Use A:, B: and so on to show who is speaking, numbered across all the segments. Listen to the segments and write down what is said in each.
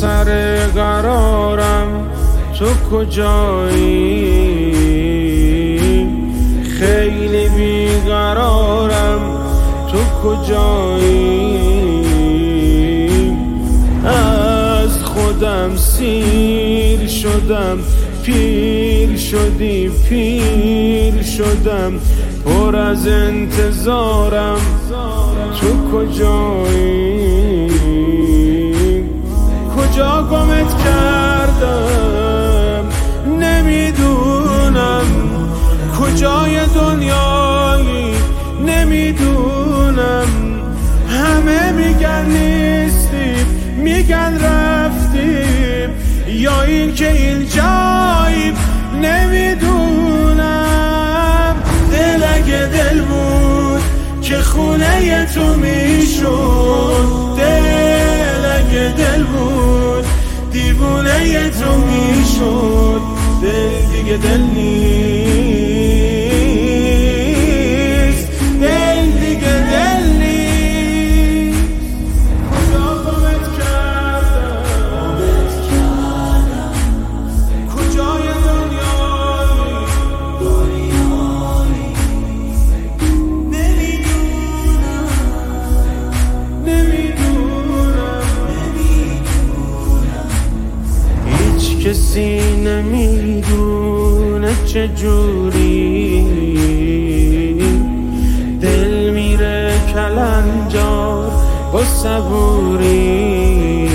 A: سر قرارم تو کجایی؟ خیلی بیقرارم تو کجایی؟ از خودم سیر شدم، پیر شدی پیر شدم، پر از انتظارم تو کجایی؟ کجا گمت کردم نمیدونم، کجای دنیایی نمیدونم. همه میگن نیستیم، میگن رفتیم، یا این که اینجاییم نمیدونم. دل اگه دل بود که خونه تو میشد، دل اگه دل بود دیوونه تو میشد. دل دیگه دل نیست، دل دیگه دل نیست. کجا گمت کردم کجای دنیایی هیچ کسی نمیدونه چجوری دل میره کلنجار با صبوری.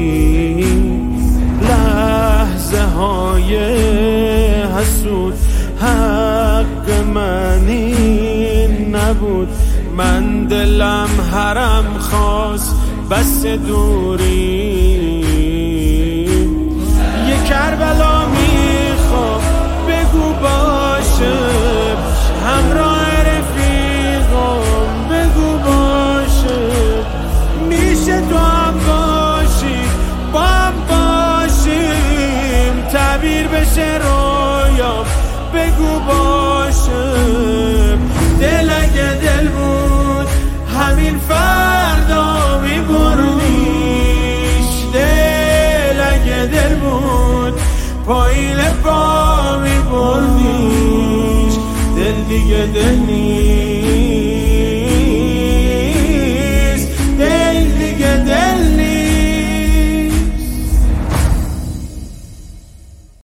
A: لحظه های حسود حق من این نبود، من دلم حرم خواست بس دوری. یه کربلا میخوام بگو باشه، همراه رفیقم بگو باشه. میشه تو هم باشی با هم باشیم، تعبیر بشه رویام بگو باشه. دل اگه دل بود همین فردا میبرنیش، دل اگه دل بود پایین پا میبرنیش. دل دیگه دل نیست.